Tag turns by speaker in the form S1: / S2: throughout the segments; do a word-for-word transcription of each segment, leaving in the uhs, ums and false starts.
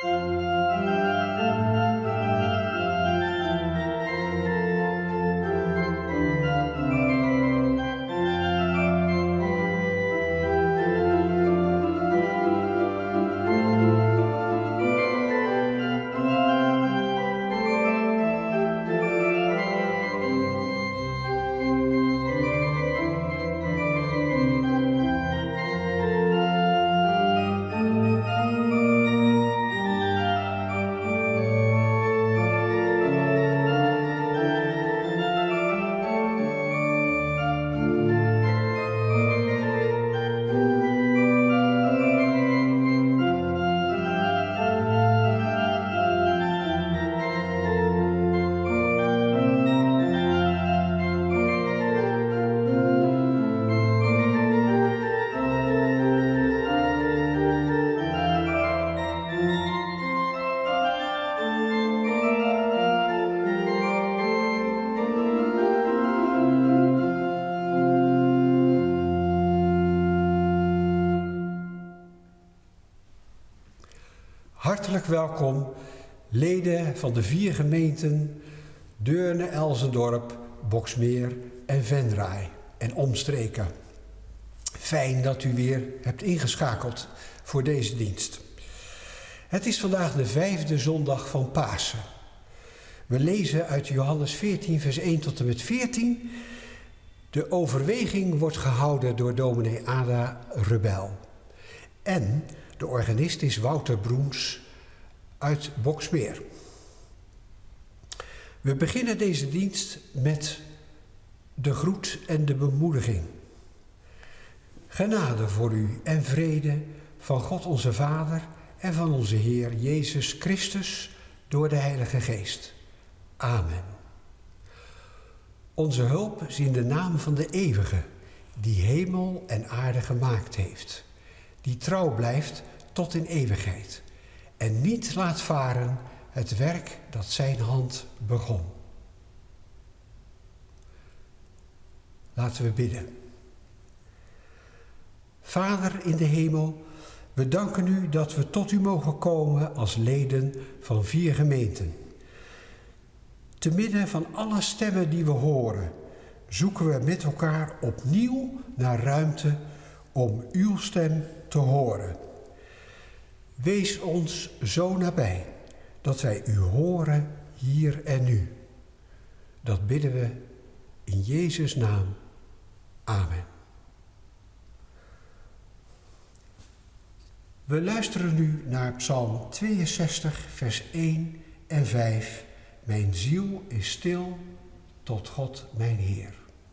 S1: Hartelijk welkom, leden van de vier gemeenten Deurne, Elzendorp, Boxmeer en Venray en omstreken. Fijn dat u weer hebt ingeschakeld voor deze dienst. Het is vandaag de vijfde zondag van Pasen. We lezen uit Johannes veertien, vers één tot en met veertien. De overweging wordt gehouden door dominee Ada Rebel. En de organist is Wouter Broens uit Boxmeer. We beginnen deze dienst met de groet en de bemoediging. Genade voor u en vrede van God onze Vader en van onze Heer Jezus Christus door de Heilige Geest. Amen. Onze hulp is in de naam van de Eeuwige, die hemel en aarde gemaakt heeft, die trouw blijft tot in eeuwigheid en niet laat varen het werk dat zijn hand begon. Laten we bidden. Vader in de hemel, we danken u dat we tot u mogen komen als leden van vier gemeenten. Te midden van alle stemmen die we horen, zoeken we met elkaar opnieuw naar ruimte om uw stem te horen. Wees ons zo nabij dat wij u horen hier en nu. Dat bidden we in Jezus' naam. Amen. We luisteren nu naar Psalm tweeënzestig, vers één en vijf. Mijn ziel is stil tot God mijn Heer.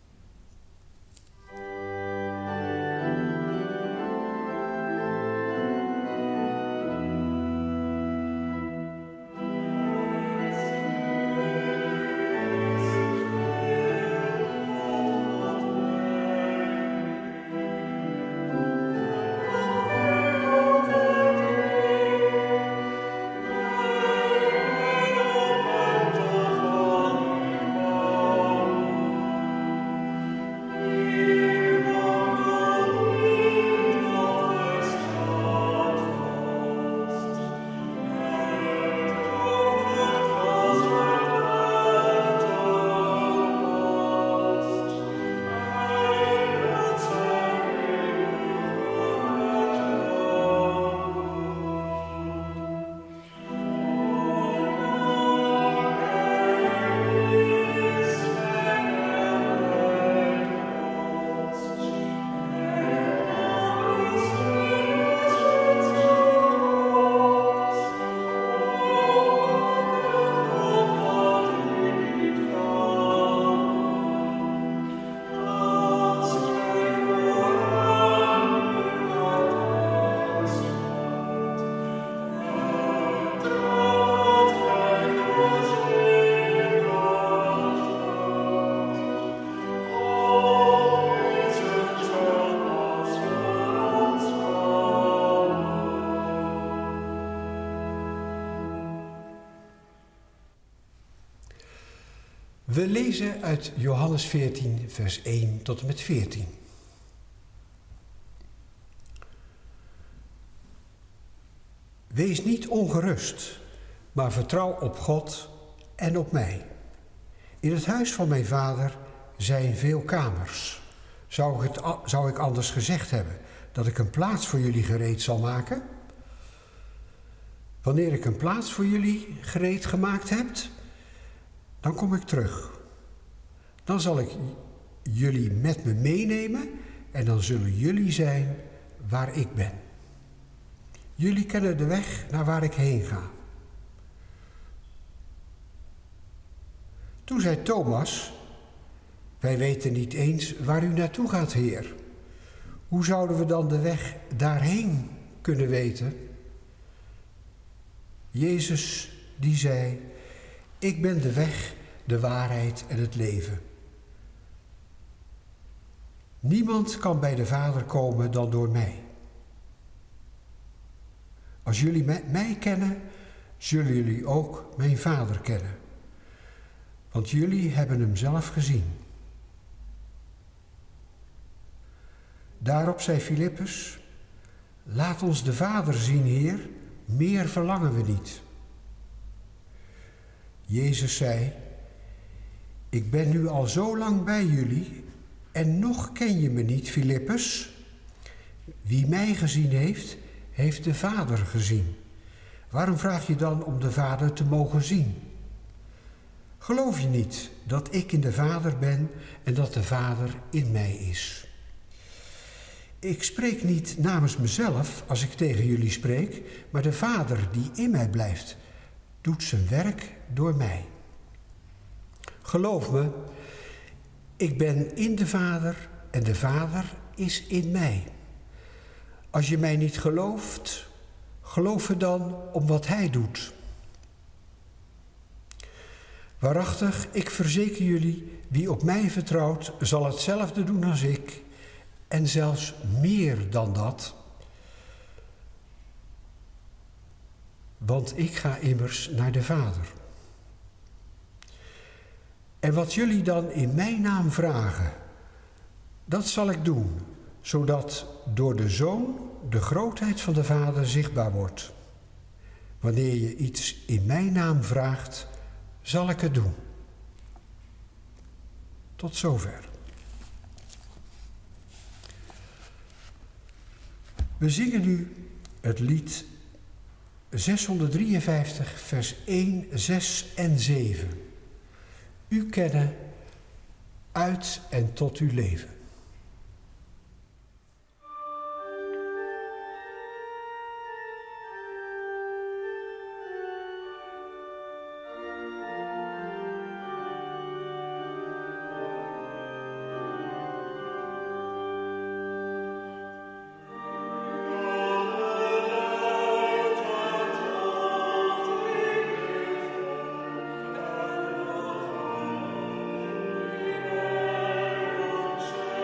S1: We lezen uit Johannes veertien, vers één tot en met veertien. Wees niet ongerust, maar vertrouw op God en op mij. In het huis van mijn vader zijn veel kamers. Zou ik, het, zou ik anders gezegd hebben dat ik een plaats voor jullie gereed zal maken? Wanneer ik een plaats voor jullie gereed gemaakt heb, dan kom ik terug. Dan zal ik jullie met me meenemen en dan zullen jullie zijn waar ik ben. Jullie kennen de weg naar waar ik heen ga. Toen zei Thomas: wij weten niet eens waar u naartoe gaat, Heer. Hoe zouden we dan de weg daarheen kunnen weten? Jezus die zei: ik ben de weg, de waarheid en het leven. Niemand kan bij de Vader komen dan door mij. Als jullie mij kennen, zullen jullie ook mijn Vader kennen. Want jullie hebben hem zelf gezien. Daarop zei Filippus: laat ons de Vader zien, Heer, meer verlangen we niet. Jezus zei: ik ben nu al zo lang bij jullie en nog ken je me niet, Filippus. Wie mij gezien heeft, heeft de Vader gezien. Waarom vraag je dan om de Vader te mogen zien? Geloof je niet dat ik in de Vader ben en dat de Vader in mij is? Ik spreek niet namens mezelf als ik tegen jullie spreek, maar de Vader die in mij blijft, doet zijn werk door mij. Geloof me, ik ben in de Vader en de Vader is in mij. Als je mij niet gelooft, geloof er dan om wat hij doet. Waarachtig, ik verzeker jullie, wie op mij vertrouwt, zal hetzelfde doen als ik, en zelfs meer dan dat. Want ik ga immers naar de Vader. En wat jullie dan in mijn naam vragen, dat zal ik doen, zodat door de Zoon de grootheid van de Vader zichtbaar wordt. Wanneer je iets in mijn naam vraagt, zal ik het doen. Tot zover. We zingen nu het lied zeshonderddrieënvijftig, vers één, zes en zeven. U kennen uit en tot uw leven.
S2: Thank you.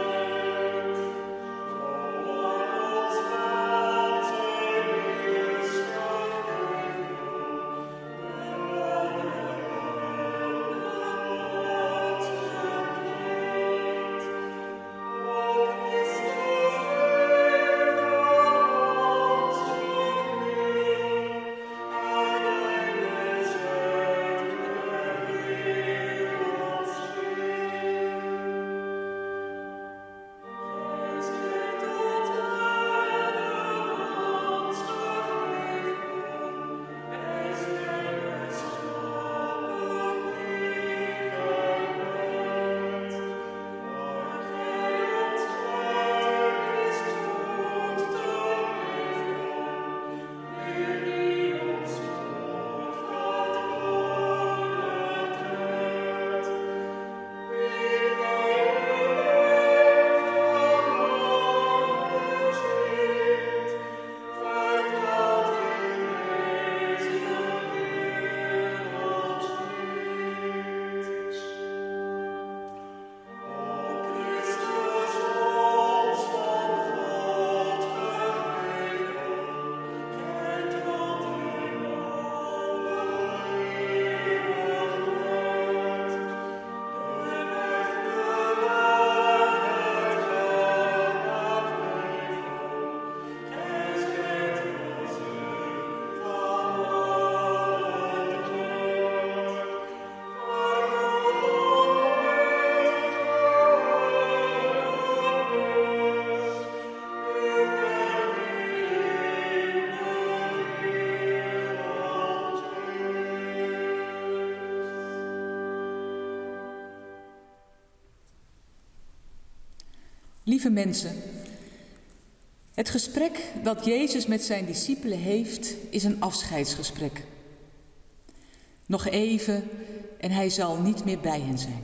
S2: Lieve mensen, het gesprek dat Jezus met zijn discipelen heeft, is een afscheidsgesprek. Nog even en hij zal niet meer bij hen zijn.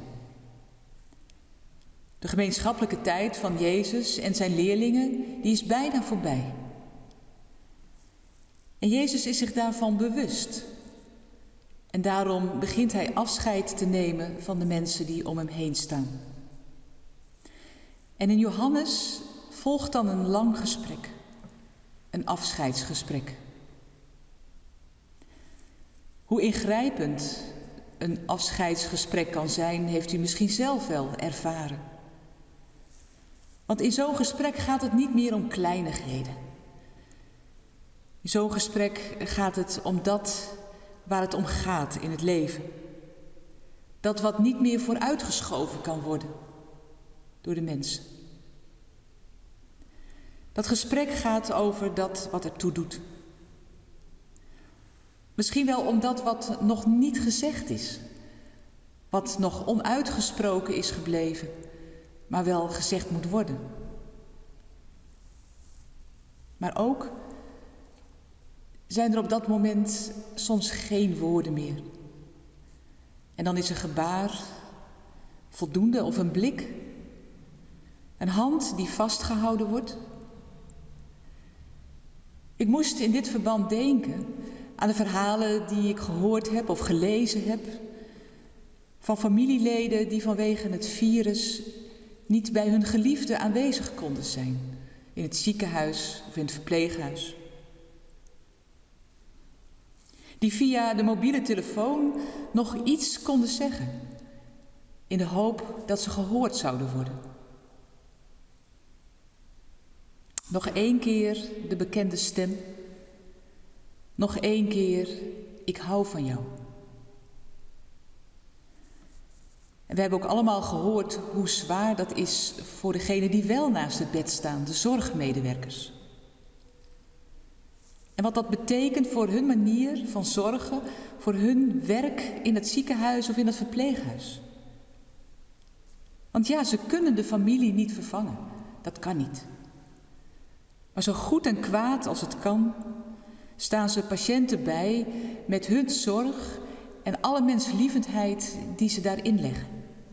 S2: De gemeenschappelijke tijd van Jezus en zijn leerlingen, die is bijna voorbij. En Jezus is zich daarvan bewust. En daarom begint hij afscheid te nemen van de mensen die om hem heen staan. En in Johannes volgt dan een lang gesprek, een afscheidsgesprek. Hoe ingrijpend een afscheidsgesprek kan zijn, heeft u misschien zelf wel ervaren. Want in zo'n gesprek gaat het niet meer om kleinigheden. In zo'n gesprek gaat het om dat waar het om gaat in het leven. Dat wat niet meer vooruitgeschoven kan worden door de mensen. Dat gesprek gaat over dat wat ertoe doet. Misschien wel om dat wat nog niet gezegd is. Wat nog onuitgesproken is gebleven, maar wel gezegd moet worden. Maar ook zijn er op dat moment soms geen woorden meer. En dan is een gebaar voldoende of een blik. Een hand die vastgehouden wordt. Ik moest in dit verband denken aan de verhalen die ik gehoord heb of gelezen heb. Van familieleden die vanwege het virus niet bij hun geliefde aanwezig konden zijn. In het ziekenhuis of in het verpleeghuis. Die via de mobiele telefoon nog iets konden zeggen. In de hoop dat ze gehoord zouden worden. Nog één keer de bekende stem. Nog één keer, ik hou van jou. En we hebben ook allemaal gehoord hoe zwaar dat is voor degenen die wel naast het bed staan, de zorgmedewerkers. En wat dat betekent voor hun manier van zorgen, voor hun werk in het ziekenhuis of in het verpleeghuis. Want ja, ze kunnen de familie niet vervangen. Dat kan niet. Maar zo goed en kwaad als het kan, staan ze patiënten bij met hun zorg en alle menslievendheid die ze daarin leggen.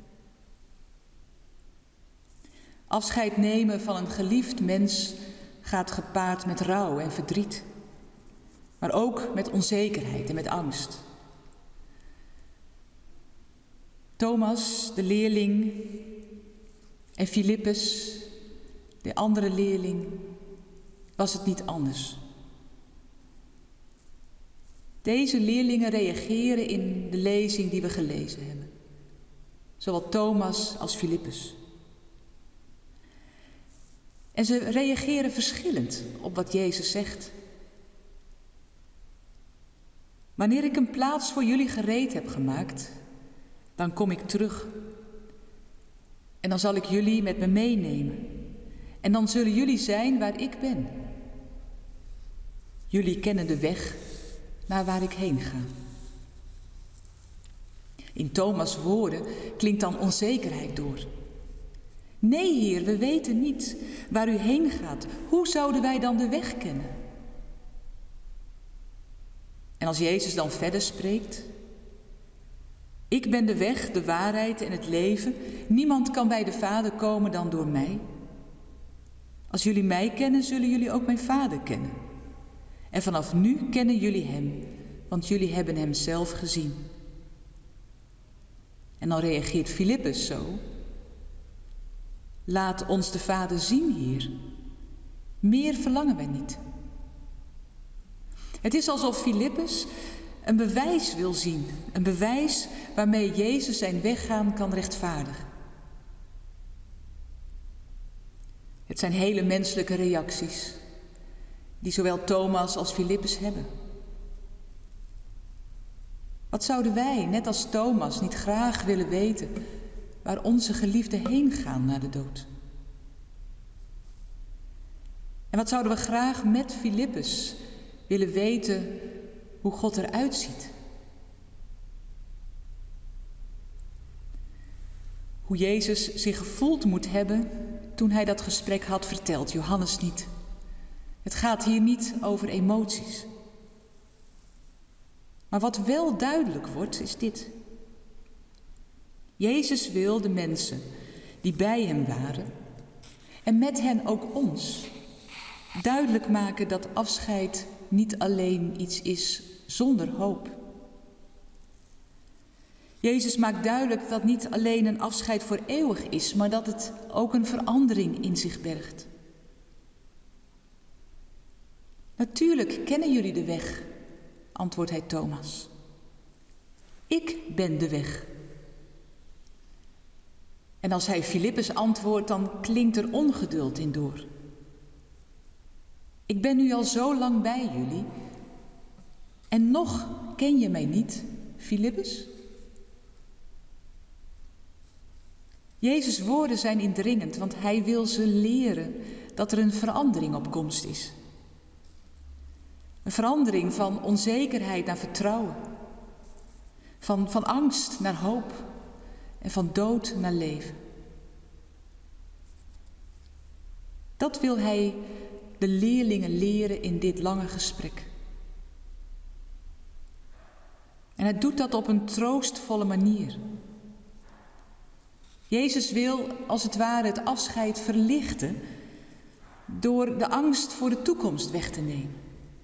S2: Afscheid nemen van een geliefd mens gaat gepaard met rouw en verdriet. Maar ook met onzekerheid en met angst. Thomas, de leerling, en Filippus, de andere leerling, was het niet anders. Deze leerlingen reageren in de lezing die we gelezen hebben. Zowel Thomas als Filippus. En ze reageren verschillend op wat Jezus zegt. Wanneer ik een plaats voor jullie gereed heb gemaakt, dan kom ik terug. En dan zal ik jullie met me meenemen. En dan zullen jullie zijn waar ik ben. Jullie kennen de weg naar waar ik heen ga. In Thomas' woorden klinkt dan onzekerheid door. Nee, Heer, we weten niet waar u heen gaat. Hoe zouden wij dan de weg kennen? En als Jezus dan verder spreekt. Ik ben de weg, de waarheid en het leven. Niemand kan bij de Vader komen dan door mij. Als jullie mij kennen, zullen jullie ook mijn Vader kennen. En vanaf nu kennen jullie hem, want jullie hebben hem zelf gezien. En dan reageert Filippus zo. Laat ons de Vader zien, Heer. Meer verlangen wij niet. Het is alsof Filippus een bewijs wil zien. Een bewijs waarmee Jezus zijn weggaan kan rechtvaardigen. Het zijn hele menselijke reacties die zowel Thomas als Filippus hebben. Wat zouden wij, net als Thomas, niet graag willen weten waar onze geliefden heen gaan na de dood? En wat zouden we graag met Filippus willen weten hoe God eruit ziet? Hoe Jezus zich gevoeld moet hebben toen hij dat gesprek had verteld, Johannes niet. Het gaat hier niet over emoties. Maar wat wel duidelijk wordt, is dit. Jezus wil de mensen die bij hem waren, en met hen ook ons, duidelijk maken dat afscheid niet alleen iets is zonder hoop. Jezus maakt duidelijk dat niet alleen een afscheid voor eeuwig is, maar dat het ook een verandering in zich bergt. Natuurlijk kennen jullie de weg, antwoordt hij Thomas. Ik ben de weg. En als hij Filippus antwoordt, dan klinkt er ongeduld in door. Ik ben nu al zo lang bij jullie. En nog ken je mij niet, Filippus? Jezus' woorden zijn indringend, want hij wil ze leren dat er een verandering op komst is. Een verandering van onzekerheid naar vertrouwen. Van, van angst naar hoop. En van dood naar leven. Dat wil hij de leerlingen leren in dit lange gesprek. En hij doet dat op een troostvolle manier. Jezus wil als het ware het afscheid verlichten door de angst voor de toekomst weg te nemen.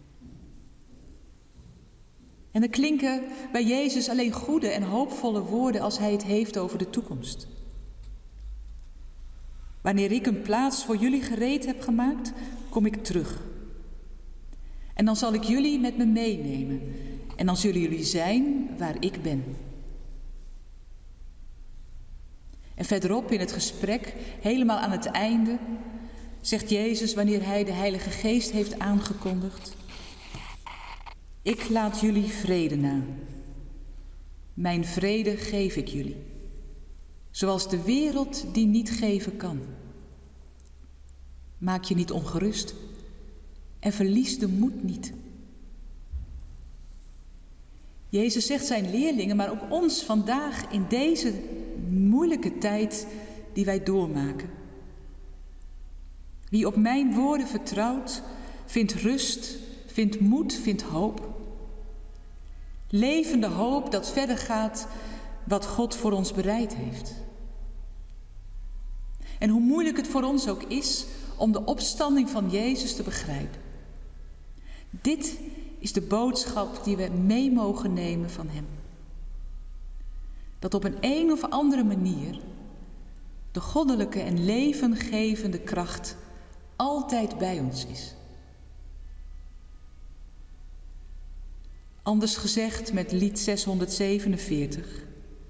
S2: En er klinken bij Jezus alleen goede en hoopvolle woorden als hij het heeft over de toekomst. Wanneer ik een plaats voor jullie gereed heb gemaakt, kom ik terug. En dan zal ik jullie met me meenemen. En dan zullen jullie zijn waar ik ben. En verderop in het gesprek, helemaal aan het einde, zegt Jezus wanneer hij de Heilige Geest heeft aangekondigd: ik laat jullie vrede na. Mijn vrede geef ik jullie. Zoals de wereld die niet geven kan. Maak je niet ongerust en verlies de moed niet. Jezus zegt zijn leerlingen, maar ook ons vandaag in deze moeilijke tijd die wij doormaken. Wie op mijn woorden vertrouwt, vindt rust, vindt moed, vindt hoop. Levende hoop dat verder gaat wat God voor ons bereid heeft. En hoe moeilijk het voor ons ook is om de opstanding van Jezus te begrijpen. Dit is de boodschap die we mee mogen nemen van hem. Dat op een een of andere manier de goddelijke en levengevende kracht altijd bij ons is. Anders gezegd met lied zeshonderdzevenenveertig.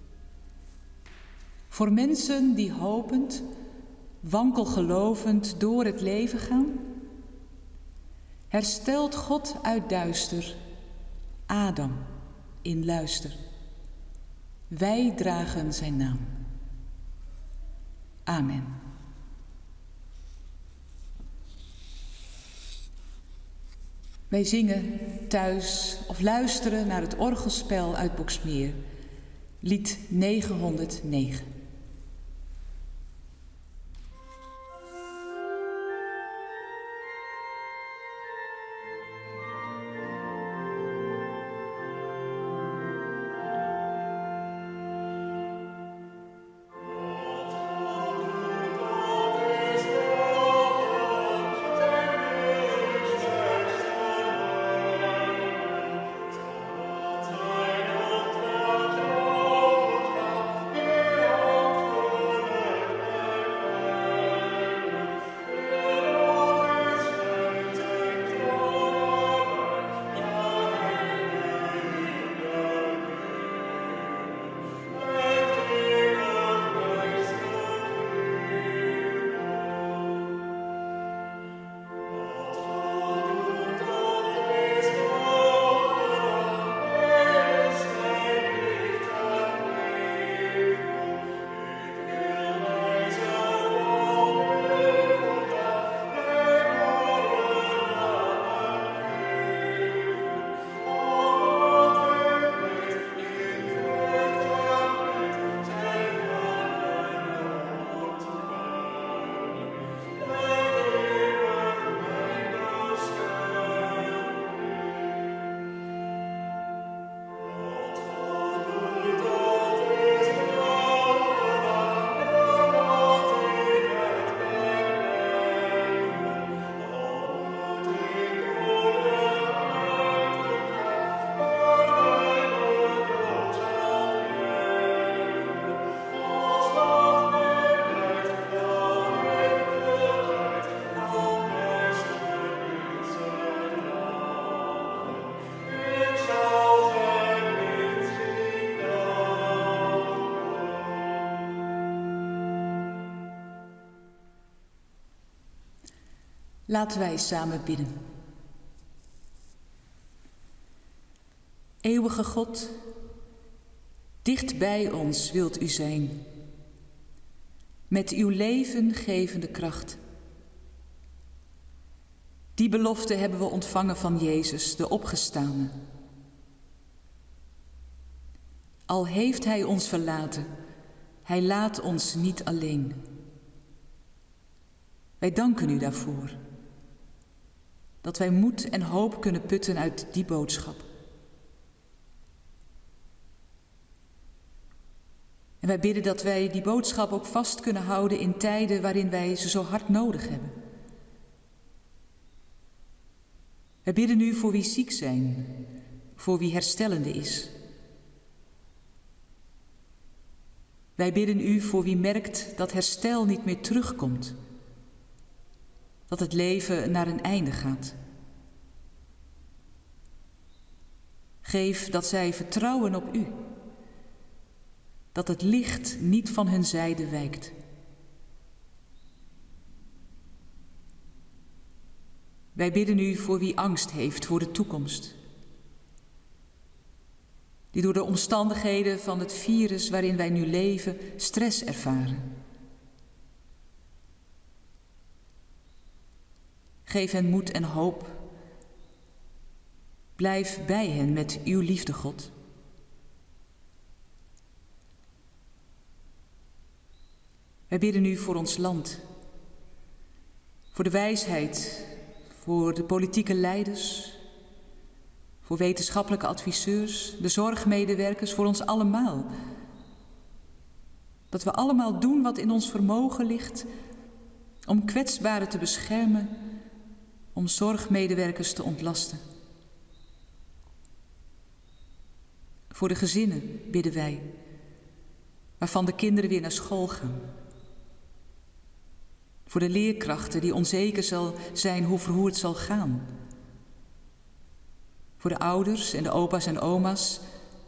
S2: Voor mensen die hopend, wankelgelovend door het leven gaan, herstelt God uit duister Adam in luister. Wij dragen zijn naam. Amen. Wij zingen thuis of luisteren naar het orgelspel uit Boxmeer, lied negenhonderdnegen.
S3: Oh
S2: Laten wij samen bidden. Eeuwige God, dicht bij ons wilt u zijn, met uw levengevende kracht. Die belofte hebben we ontvangen van Jezus, de opgestane. Al heeft Hij ons verlaten, Hij laat ons niet alleen. Wij danken u daarvoor, dat wij moed en hoop kunnen putten uit die boodschap. En wij bidden dat wij die boodschap ook vast kunnen houden in tijden waarin wij ze zo hard nodig hebben. Wij bidden u voor wie ziek zijn, voor wie herstellende is. Wij bidden u voor wie merkt dat herstel niet meer terugkomt, dat het leven naar een einde gaat. Geef dat zij vertrouwen op u, dat het licht niet van hun zijde wijkt. Wij bidden u voor wie angst heeft voor de toekomst, die door de omstandigheden van het virus waarin wij nu leven stress ervaren. Geef hen moed en hoop. Blijf bij hen met uw liefde, God. Wij bidden u voor ons land, voor de wijsheid, voor de politieke leiders, voor wetenschappelijke adviseurs, de zorgmedewerkers, voor ons allemaal. Dat we allemaal doen wat in ons vermogen ligt om kwetsbaren te beschermen, om zorgmedewerkers te ontlasten. Voor de gezinnen bidden wij, waarvan de kinderen weer naar school gaan. Voor de leerkrachten die onzeker zal zijn hoe het zal gaan. Voor de ouders en de opa's en oma's.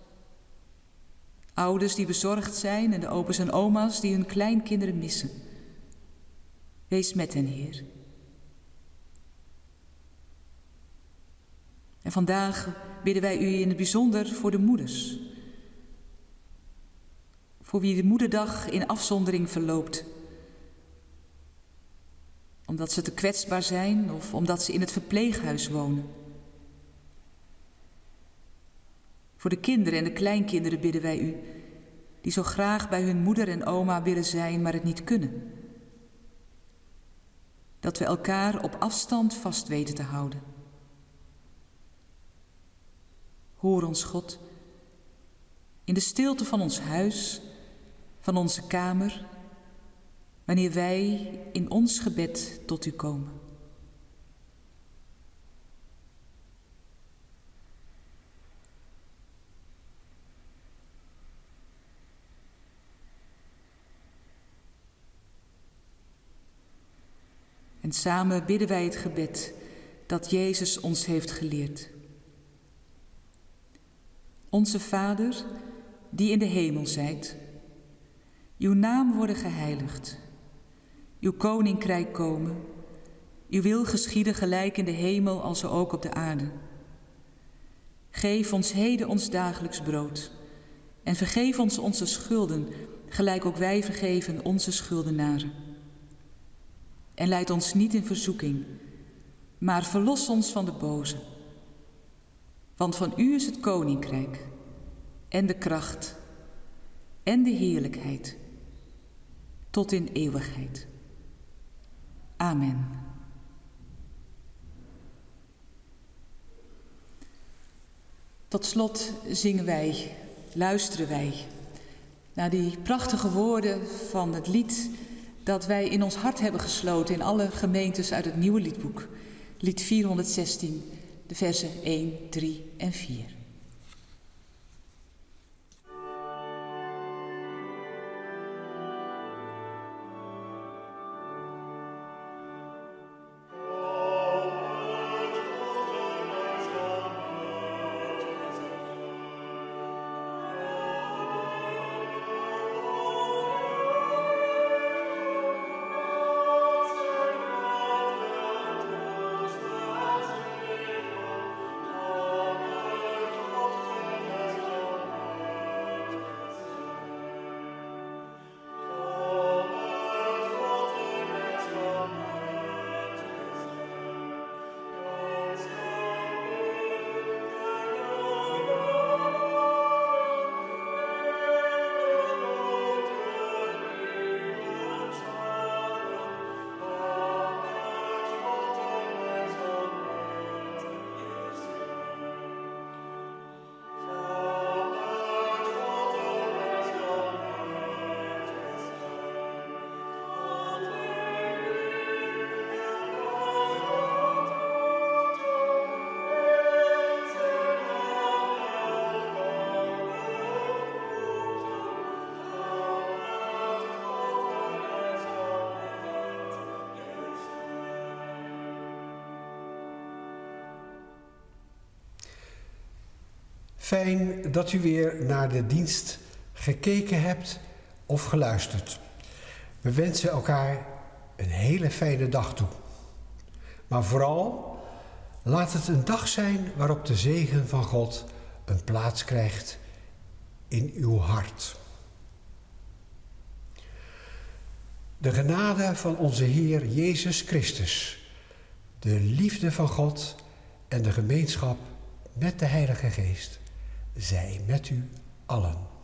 S2: Ouders die bezorgd zijn en de opa's en oma's die hun kleinkinderen missen. Wees met hen, Heer. En vandaag bidden wij u in het bijzonder voor de moeders. Voor wie de moederdag in afzondering verloopt. Omdat ze te kwetsbaar zijn of omdat ze in het verpleeghuis wonen. Voor de kinderen en de kleinkinderen bidden wij u, die zo graag bij hun moeder en oma willen zijn, maar het niet kunnen. Dat we elkaar op afstand vast weten te houden. Hoor ons, God, in de stilte van ons huis, van onze kamer, wanneer wij in ons gebed tot u komen. En samen bidden wij het gebed dat Jezus ons heeft geleerd. Onze Vader, die in de hemel zijt, uw naam worden geheiligd, uw koninkrijk komen, uw wil geschieden gelijk in de hemel als ook op de aarde. Geef ons heden ons dagelijks brood en vergeef ons onze schulden, gelijk ook wij vergeven onze schuldenaren. En leid ons niet in verzoeking, maar verlos ons van de boze. Want van u is het koninkrijk en de kracht en de heerlijkheid tot in eeuwigheid. Amen. Tot slot zingen wij, luisteren wij naar die prachtige woorden van het lied dat wij in ons hart hebben gesloten in alle gemeentes uit het nieuwe liedboek. Lied vierhonderdzestien, de versen één, drie en vier.
S1: Fijn dat u weer naar de dienst gekeken hebt of geluisterd. We wensen elkaar een hele fijne dag toe. Maar vooral, laat het een dag zijn waarop de zegen van God een plaats krijgt in uw hart. De genade van onze Heer Jezus Christus, de liefde van God en de gemeenschap met de Heilige Geest, zij met u allen.